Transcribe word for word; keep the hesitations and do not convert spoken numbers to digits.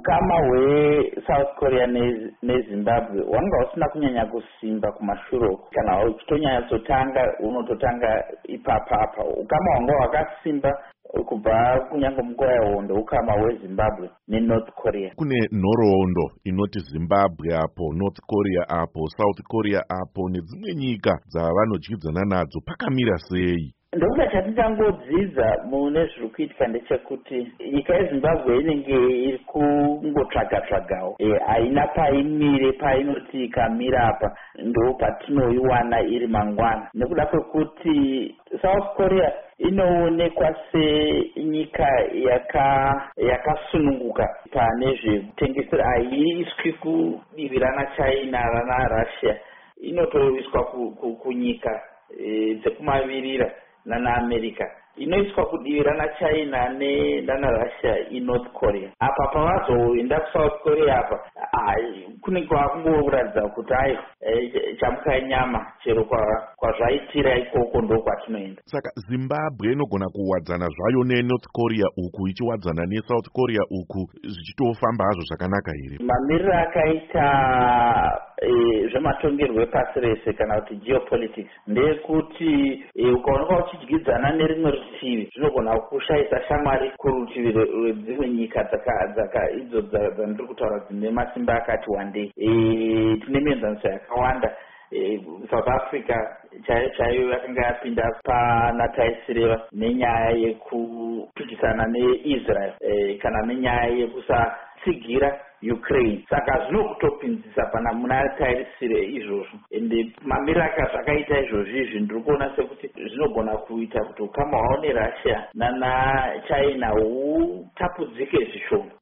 ukama hweSouth Korea neZimbabwe wanga usina kunyanya kusimba kumashure kana uchitonyanyotanga unototanga ipapapa. Ukama wanga wakasimba kubva kunyange munguva yehondo ukama hweZimbabwe neNorth Korea. Kune nhoroondo inoti Zimbabwe apo, North Korea apo, South Korea apo nedzimwe nyika dzavanodyidzana nadzo, pakamira sei? Ndokuda chatingangodzidza mune zviri kuitika ndechekuti nyika yeZimbabwe inenge iri kungotsvaga-tsvagawo, haina paimire painoti ikamira apa ndo patinoiwana iri mangwana, nekuda kwekuti South Korea inoonekwa senyika yakasununguka pane zvekutengesera, haiiswi kudivirana China naRussia, inotoiswa kunyika dzekumavirira nanaAmerica, inoiswa kudivirana China nanaRussia iNorth Korea. Apa pavazoenda kuSouth Korea apa kunenge kwakungoratidza kuti ai chamuka nyama chero kwazvaitira ikoko ndo kwatinoenda. Saka Zimbabwe inogona kuwadzana zvayo neNorth Korea uku ichiwadzana neSouth Korea uku zvichitofamba hazvo zvakanaka here? Mamiriro akaita zvematongerwo epasi rese kana kuti geopolitics ndekuti ukaonekwa uchidyidzana nerimwe rutivi zvinogona kushayisa shamwari kurutivi rwedzimwe nyika idzo dzandiri kutaura dzine masimba akati wandei. Tine mienzaniso yakawanda. South Africa chaiyo chaiyo yakanga yapinda pana taisireva nenyaya yekupikisana neIsrael kana nenyaya yekusatsigira Ukraine. Saka zvinokutopinzisa pana muna tairisire izvozvo, ende mamiriro zvakaita izvozvo izvi ndiri kuona sekuti zvinogona kuita kuti ukama hwao neRussia nanaChina hutapudzike zvishoma.